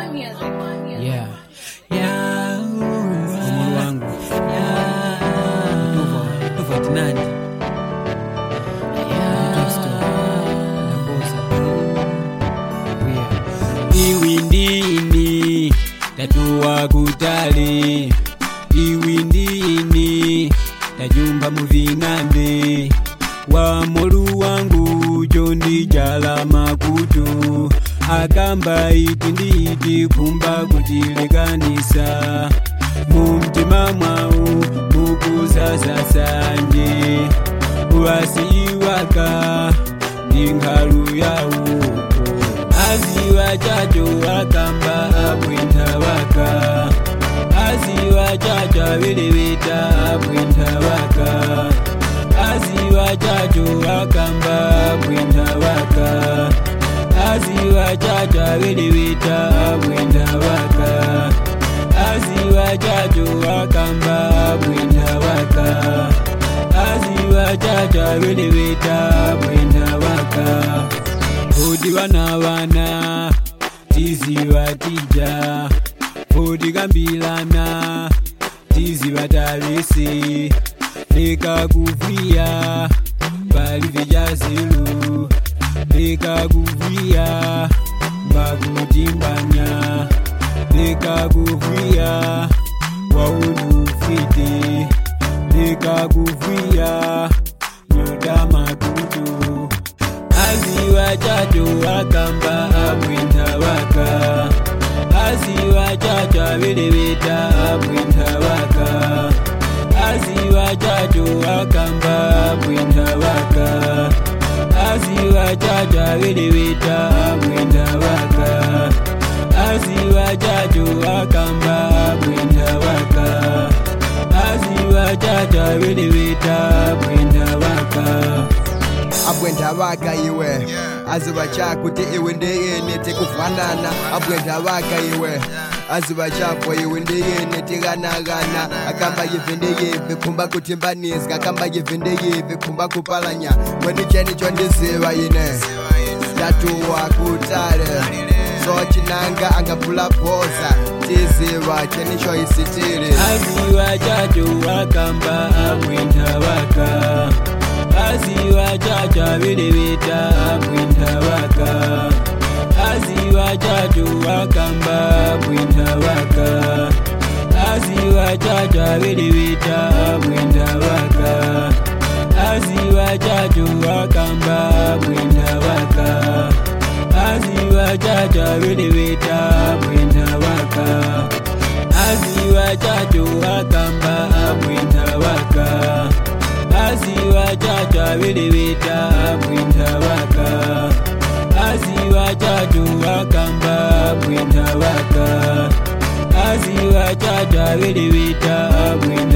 Yeah. Yeah. Umuru wangu. Yeah. Tuva tinani. Iwindini tatuwa kutali. Iwindini tajumba muvinande. Wa molu wangu jondi jala makutu. Akamba itinditi kumba kutilekanisa. Mumtima mwau mukuzaza sanje. Uwasiwaka ndingalu yawu. Aziwa chacho akamba abwenta waka. Aziwa chacho abeleweta abwenta waka. Aziwa chacho akamba abwenta waka. Aziwa chacho abeleweta abwenta waka. Aziwa chacho akamba abwenta waka. Aziwa chacho abeleweta abwenta waka. Odi wana tiziwa tija. Odi gambilana tiziwa talisi. Leka kuvia bali vijazilu. Leka kuvia bakutimbanya. Leka kuvia waunu fiti. Leka kuvia nyoda makutu. Aziwa chacho akamba abwenta waka. Aziwa chacho abeleweta abwenta waka. Aziwa chacho akamba abwenta waka. Aziwa chacho abeleweta abwenta waka. Aziwa chacho akamba abwenta waka. Aziwa chacho abeleweta abwenta waka. Abwenta waka iwe aziba chakuti iwe ndiyene tikufanana. Abwenta waka iwe aziba chako iwe ndiyene tiganagana. Akamba yivindiyeve kumba kutimbanizga. Akamba yivindiyeve kumba kupalanya. Mweni cheni chondiziva ine tatuwa kutale. So chinanga angapula poza tiziva cheni choisitiri. Aziwa chacho akamba abwenta waka. Aziwa chacho abeleweta abwenta waka. Aziwa chacho akamba abwenta waka. Aziwa chacho abeleweta abwenta waka. Aziwa chacho akamba abwenta waka. Aziwa chacho abeleweta abwenta waka. Aziwa chacho akamba abwenta waka. Aziwa chacho abeleweta abwenta waka. Aziwa chacho akamba abwenta waka. Aziwa chacho abeleweta abwenta